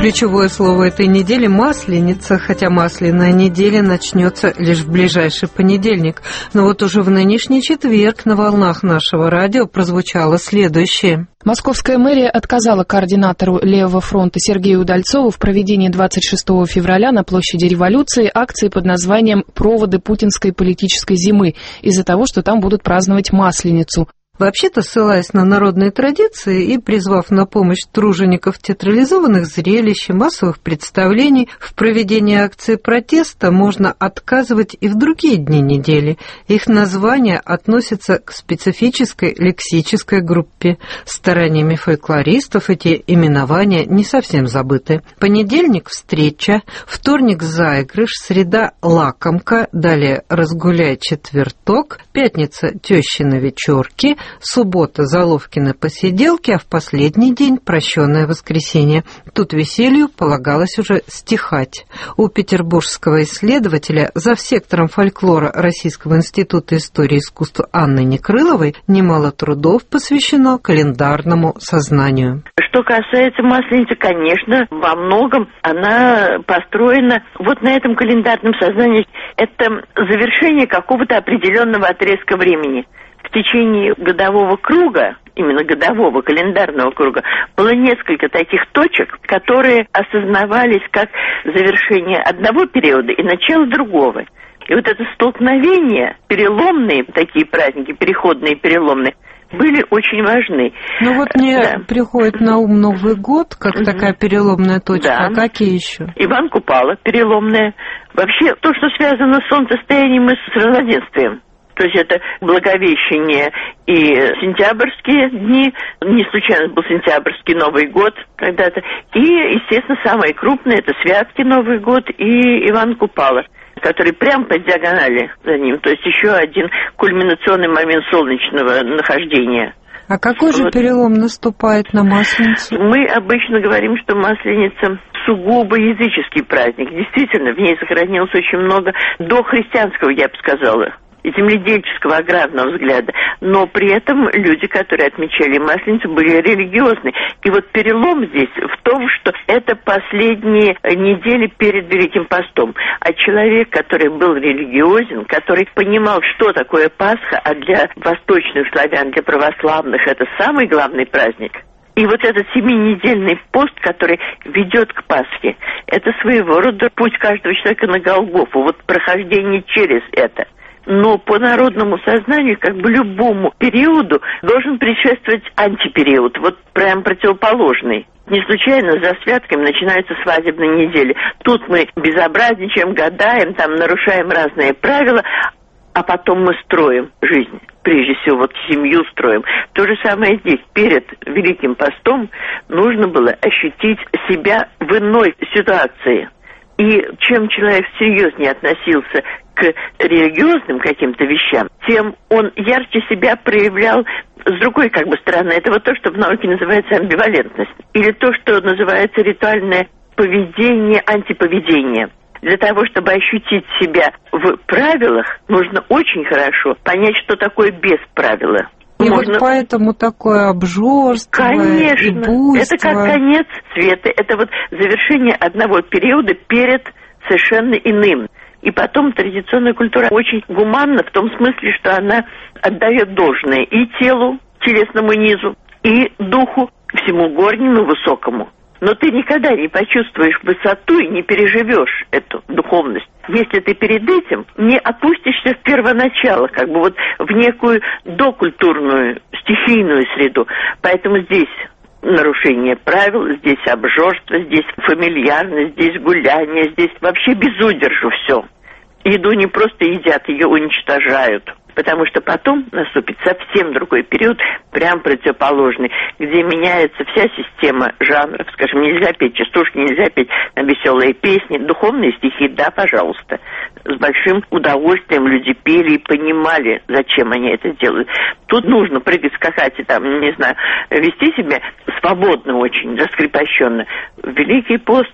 ключевое слово этой недели – масленица, хотя масляная неделя начнется лишь в ближайший понедельник. Но вот уже в нынешний четверг на волнах нашего радио прозвучало следующее. Московская мэрия отказала координатору Левого фронта Сергею Удальцову в проведении 26 февраля на площади Революции акции под названием «Проводы путинской политической зимы» из-за того, что там будут праздновать Масленицу. Вообще-то, ссылаясь на народные традиции и призвав на помощь тружеников театрализованных зрелищ и массовых представлений, в проведении акции протеста можно отказывать и в другие дни недели. Их название относится к специфической лексической группе. Стараниями фольклористов эти именования не совсем забыты. Понедельник – встреча, вторник – заигрыш, среда – лакомка, далее разгуляй четверток, пятница – тещины вечерки, суббота – Заловкины посиделки, а в последний день – прощенное воскресенье. Тут веселью полагалось уже стихать. У петербургского исследователя завсектором фольклора Российского института истории и искусства Анны Некрыловой немало трудов посвящено календарному сознанию. Что касается Масленицы, конечно, во многом она построена вот на этом календарном сознании. Это завершение какого-то определенного отрезка времени. В течение годового круга, именно годового календарного круга, было несколько таких точек, которые осознавались как завершение одного периода и начало другого. И вот это столкновение, переломные такие праздники, переходные, переломные, были очень важны. Ну вот мне приходит на ум Новый год, как такая переломная точка. Да. А какие еще? Иван Купала, переломная. Вообще, то, что связано с солнцестоянием и с равноденствием. То есть это Благовещение и сентябрьские дни, не случайно был сентябрьский Новый год когда-то. И, естественно, самые крупные – это Святки Новый год и Иван Купала, который прямо по диагонали за ним. То есть еще один кульминационный момент солнечного нахождения. А какой же перелом наступает на Масленицу? Мы обычно говорим, что Масленица сугубо языческий праздник. Действительно, в ней сохранилось очень много дохристианского, я бы сказала, земледельческого, аграрного взгляда. Но при этом люди, которые отмечали Масленицу, были религиозны. И вот перелом здесь в том, что это последние недели перед Великим постом. А человек, который был религиозен, который понимал, что такое Пасха, а для восточных славян, для православных это самый главный праздник. И вот этот 7-недельный пост, который ведет к Пасхе, это своего рода путь каждого человека на Голгофу. Вот прохождение через это. Но по народному сознанию, как бы любому периоду, должен предшествовать антипериод, вот прям противоположный. Не случайно за святками начинаются свадебные недели. Тут мы безобразничаем, гадаем, там нарушаем разные правила, а потом мы строим жизнь. Прежде всего, вот семью строим. То же самое здесь. Перед Великим постом нужно было ощутить себя в иной ситуации. И чем человек серьезнее относился к религиозным каким-то вещам, тем он ярче себя проявлял с другой как бы стороны. Это вот то, что в науке называется амбивалентность. Или то, что называется ритуальное поведение, антиповедение. Для того, чтобы ощутить себя в правилах, нужно очень хорошо понять, что такое без правила. И можно... вот поэтому такое обжорство, конечно, и буйство. Это как конец света, это вот завершение одного периода перед совершенно иным. И потом традиционная культура очень гуманна в том смысле, что она отдает должное и телу, телесному низу, и духу, всему горнему, высокому. Но ты никогда не почувствуешь высоту и не переживешь эту духовность, если ты перед этим не опустишься в первоначало, как бы вот в некую докультурную, стихийную среду. Поэтому здесь нарушение правил, здесь обжорство, здесь фамильярность, здесь гуляние, здесь вообще без удержу все. Еду не просто едят, ее уничтожают. Потому что потом наступит совсем другой период, прям противоположный, где меняется вся система жанров. Скажем, нельзя петь частушки, нельзя петь веселые песни. Духовные стихи, да, пожалуйста. С большим удовольствием люди пели и понимали, зачем они это делают. Тут нужно прыгать, скакать и там, не знаю, вести себя свободно очень, раскрепощенно. Великий пост.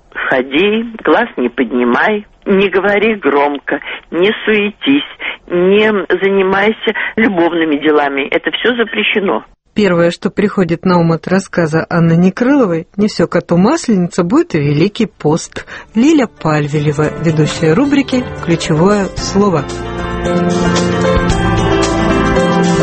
Ходи, глаз не поднимай, не говори громко, не суетись, не занимайся любовными делами. Это все запрещено. Первое, что приходит на ум от рассказа Анны Некрыловой, «Не все коту масленица» будет и Великий пост. Лиля Пальвелева, ведущая рубрики «Ключевое слово».